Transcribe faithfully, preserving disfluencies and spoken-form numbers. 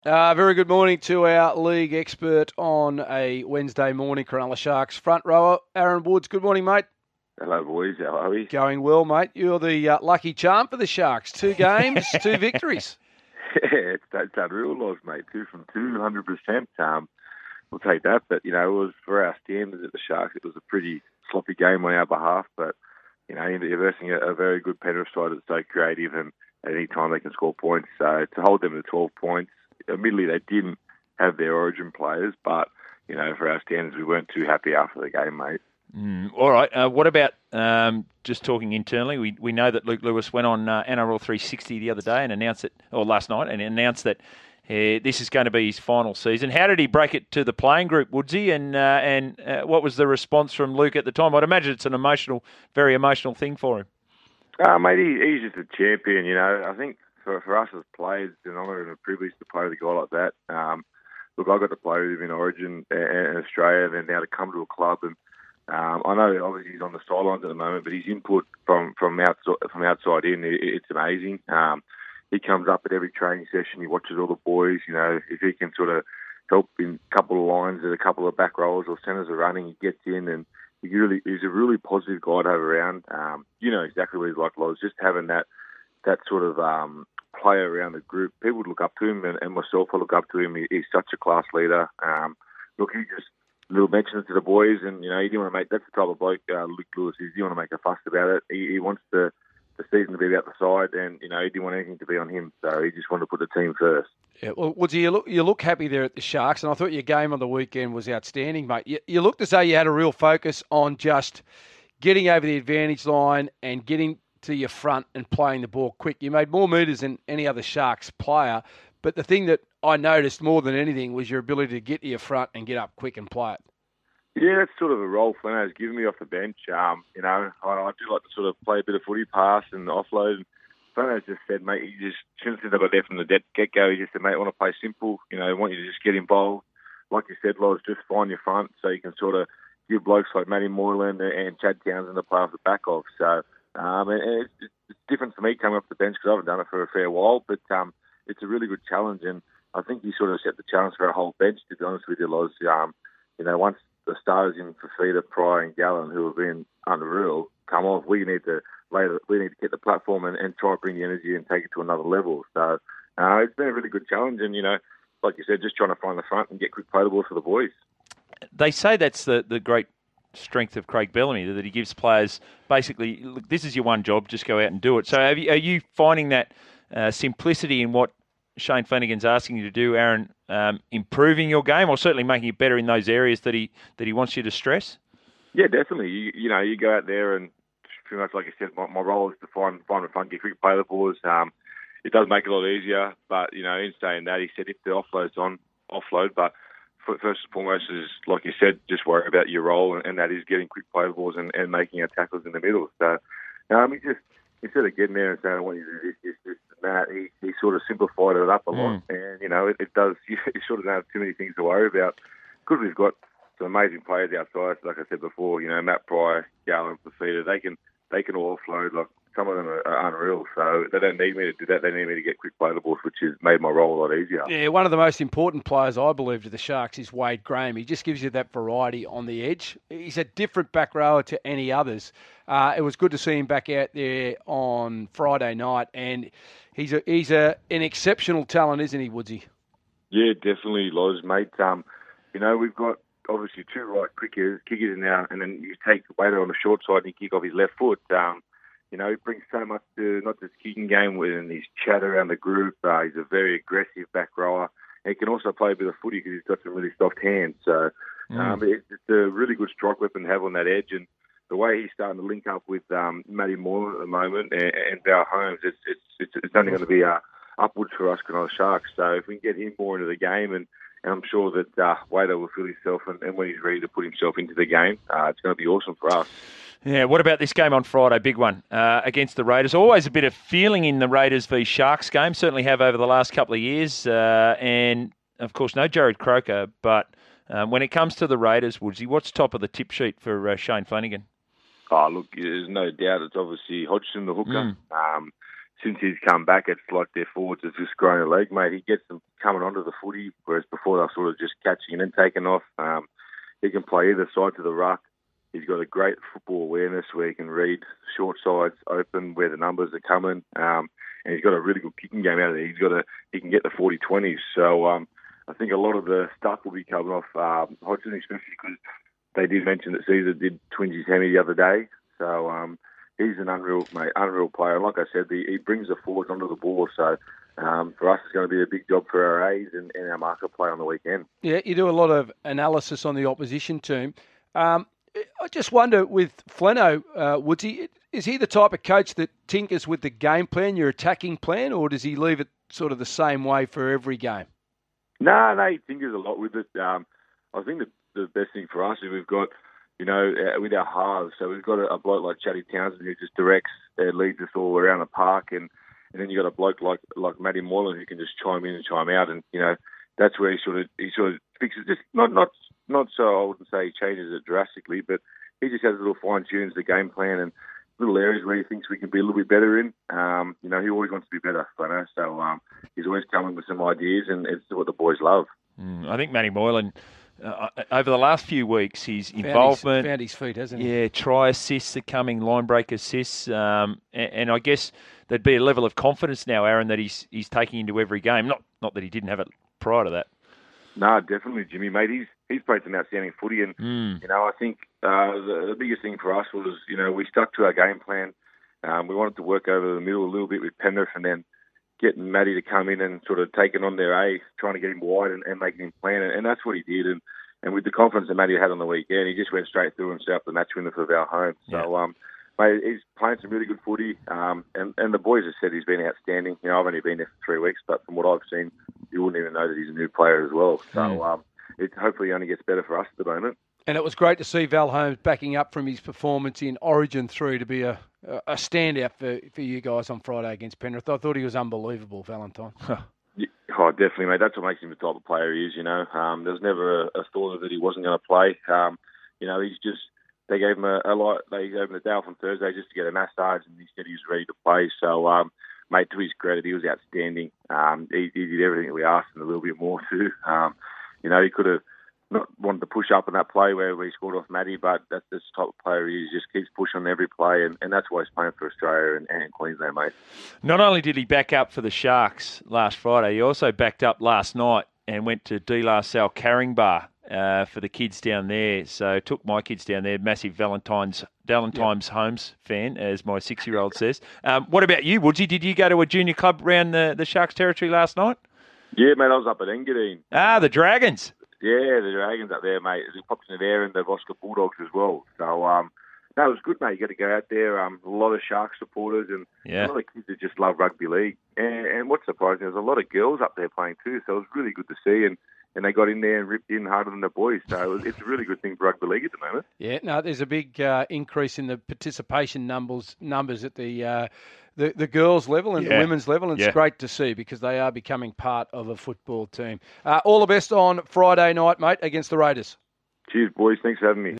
Uh, very good morning to our league expert on a Wednesday morning, Cronulla Sharks front rower, Aaron Woods. Good morning, mate. Hello, boys. How are we? Going well, mate. You're the uh, lucky charm for the Sharks. Two games, two victories. Yeah, it's, it's unreal, Loz, mate. Two from two, one hundred percent. Um, we'll take that. But, you know, it was for our standards at the Sharks, it was a pretty sloppy game on our behalf. But, you know, you're versing a, a very good Penrith side that's so creative and at any time they can score points. So to hold them to twelve points, admittedly they didn't have their origin players. But, you know, for our standards, we weren't too happy after the game, mate. Mm, all right. Uh, what about um, just talking internally? We we know that Luke Lewis went on uh, N R L three sixty the other day and announced it, or last night, and announced that uh, this is going to be his final season. How did he break it to the playing group, Woodsy? And uh, and uh, what was the response from Luke at the time? I'd imagine it's an emotional, very emotional thing for him. Uh, mate, he, he's just a champion, you know. I think for, for us as players, it's an honour and a privilege to play with a guy like that. Um, look, I got to play with him in Origin and Australia, and then now to come to a club and Um, I know obviously he's on the sidelines at the moment, but his input from from outside from outside in, it, it's amazing. Um, he comes up at every training session. He watches all the boys. You know, if he can sort of help in a couple of lines at a couple of back rows or centres are running, he gets in, and he really he's a really positive guy to have around. Um, you know exactly what he's like, Loz. Just having that that sort of um, player around the group, people would look up to him, and, and myself, I look up to him. He, he's such a class leader. Um, look, he just little mentions to the boys, and you know he didn't want to make. That's the type of bloke uh, Luke Lewis is. He didn't want to make a fuss about it. He, he wants the the season to be about the side, and you know he didn't want anything to be on him. So he just wanted to put the team first. Yeah, well, Woodsy, you look you look happy there at the Sharks, and I thought your game on the weekend was outstanding, mate. You, you looked as though you had a real focus on just getting over the advantage line and getting to your front and playing the ball quick. You made more metres than any other Sharks player, but the thing that I noticed more than anything was your ability to get to your front and get up quick and play it. Yeah, that's sort of a role Flano's given me off the bench. Um, you know, I, I do like to sort of play a bit of footy pass and offload. Flano's just said, mate, you just, since I got there from the get-go, he just said, mate, I want to play simple. You know, I want you to just get involved. Like you said, Loz, just find your front so you can sort of give blokes like Matty Moylan and Chad Townsend to play off the back of. So, um, and it's, it's different for me coming off the bench because I haven't done it for a fair while, but um, it's a really good challenge. And I think he sort of set the challenge for our whole bench, to be honest with you, Loz. Um, you know, once the starters in Fafita, Pryor and Gallen, who have been unreal, come off, we need to lay the, we need to get the platform and, and try to bring the energy and take it to another level. So uh, it's been a really good challenge, and you know, like you said, just trying to find the front and get quick play the ball for the boys. They say that's the, the great strength of Craig Bellamy, that he gives players basically, look, this is your one job, just go out and do it. So have you, are you finding that uh, simplicity in what Shane Flanagan's asking you to do, Aaron, um, improving your game, or certainly making it better in those areas that he that he wants you to stress? Yeah, definitely. You, you know, you go out there and pretty much like I said, my, my role is to find find the fun, get quick play the balls. Um, it does make it a lot easier, but you know, in saying that, he said if the offload's on, offload. But first and foremost is, like you said, just worry about your role, and, and that is getting quick play the balls and, and making our tackles in the middle. So, um, he just instead of getting there and saying, I want you to do this, this, this, and that, he, he sort of simplified it up a lot. Mm. And, you know, it, it does, you, you sort of don't have too many things to worry about. Because we've got some amazing players outside, like I said before, you know, Matt Pryor, Gallen, Fafita, they can, they can all offload. Like, some of them are, are unreal, so they don't need me to do that. They need me to get quick play the balls, which has made my role a lot easier. Yeah, one of the most important players, I believe, to the Sharks is Wade Graham. He just gives you that variety on the edge. He's a different back rower to any others. Uh, it was good to see him back out there on Friday night, and he's a he's a an exceptional talent, isn't he, Woodsy? Yeah, definitely, Loz, mate. Um, you know, we've got obviously two right kickers, kickers now, and then you take Wade on the short side and you kick off his left foot. Um, You know, he brings so much to not just kicking game with his chat around the group. Uh, he's a very aggressive back rower. And he can also play a bit of footy because he's got some really soft hands. So mm. um, it's, it's a really good strike weapon to have on that edge. And the way he's starting to link up with um, Matty Moore at the moment and, and Val Holmes, it's it's it's, it's only going to be uh, upwards for us, Cronulla Sharks. So if we can get him more into the game, and, and I'm sure that uh, Wader will feel himself, and, and when he's ready to put himself into the game, uh, it's going to be awesome for us. Yeah, what about this game on Friday? Big one uh, against the Raiders. Always a bit of feeling in the Raiders v Sharks game. Certainly have over the last couple of years. Uh, and, of course, no Jared Croker. But um, when it comes to the Raiders, Woodsy, what's top of the tip sheet for uh, Shane Flanagan? Oh, look, there's no doubt it's obviously Hodgson, the hooker. Mm. Um, since he's come back, it's like their forwards have just grown a leg, mate. He gets them coming onto the footy, whereas before they were sort of just catching and then taking off. Um, he can play either side to the ruck. He's got a great football awareness where he can read short sides open where the numbers are coming, um, and he's got a really good kicking game out of there. He's got a he can get the forty twenties. So um, I think a lot of the stuff will be coming off um, Hodgson, especially because they did mention that Caesar did twinge his hammy the other day. So um, he's an unreal mate, unreal player. And like I said, the, he brings the forwards onto the ball. So um, for us, it's going to be a big job for our A's and, and our market play on the weekend. Yeah, you do a lot of analysis on the opposition team. Um, I just wonder with Fleno, uh, Woodsy, is he the type of coach that tinkers with the game plan, your attacking plan, or does he leave it sort of the same way for every game? No, no, he tinkers a lot with it. Um, I think the, the best thing for us is we've got, you know, uh, with our halves, so we've got a, a bloke like Chatty Townsend who just directs, uh, leads us all around the park, and, and then you've got a bloke like like Matty Moylan who can just chime in and chime out, and, you know, that's where he sort of he sort of fixes just not not not so I wouldn't say he changes it drastically, but he just has little fine tunes the game plan and little areas where he thinks we can be a little bit better in. Um, you know, he always wants to be better, you know, so um, he's always coming with some ideas, and it's what the boys love. Mm, I think Matty Moylan, uh, over the last few weeks, his found involvement, his, found his feet, hasn't he? Yeah, try assists are coming, line break assists, um, and, and I guess there'd be a level of confidence now, Aaron, that he's he's taking into every game. Not not that he didn't have it prior to that. No, definitely, Jimmy, mate. He's he's played some outstanding footy, and mm. you know, I think uh, the, the biggest thing for us was, you know, we stuck to our game plan. Um, we wanted to work over the middle a little bit with Penrith, and then getting Matty to come in and sort of taking on their A, trying to get him wide and, and making him plan, and, and that's what he did. And, and with the confidence that Matty had on the weekend, he just went straight through and set up the match winner for our home. Yeah. So, um, mate, he's playing some really good footy, um, and, and the boys have said he's been outstanding. You know, I've only been there for three weeks, but from what I've seen, you wouldn't even know that he's a new player as well. So mm. um, it hopefully only gets better for us at the moment. And it was great to see Val Holmes backing up from his performance in Origin through to be a, a standout for, for you guys on Friday against Penrith. I thought he was unbelievable, Valentine. Yeah, oh, definitely, mate. That's what makes him the type of player he is, you know. Um, there's never a, a thought that he wasn't going to play. Um, you know, he's just, they gave him a, a lot, they gave him a day off on Thursday just to get a massage, and he said he was ready to play. So, um, mate, to his credit, he was outstanding. Um, he, he did everything that we asked him, a little bit more too. Um, you know, he could have not wanted to push up in that play where we scored off Matty, but that's the type of player he is. He just keeps pushing on every play, and, and that's why he's playing for Australia and, and Queensland, mate. Not only did he back up for the Sharks last Friday, he also backed up last night and went to De La Salle Caringbah uh, for the kids down there. So took my kids down there, massive Valentine's Valentine's yep. Homes fan, as my six-year-old says. Um, what about you, Woodsy? Did you go to a junior club around the, the Sharks territory last night? Yeah, mate, I was up at Engadine. Ah, the Dragons. Yeah, the Dragons up there, mate. There's Pops in there and the Oscar Bulldogs as well. So, um, no, it was good, mate. You got to go out there. Um, a lot of Shark supporters and yeah. a lot of kids that just love rugby league. And, and what's surprising, there's a lot of girls up there playing too. So it was really good to see. And, and they got in there and ripped in harder than the boys. So it was, it's a really good thing for rugby league at the moment. Yeah, no, there's a big uh, increase in the participation numbers numbers at the uh, the, the girls level and yeah. the women's level. And yeah. it's great to see because they are becoming part of a football team. Uh, all the best on Friday night, mate, against the Raiders. Cheers, boys. Thanks for having me.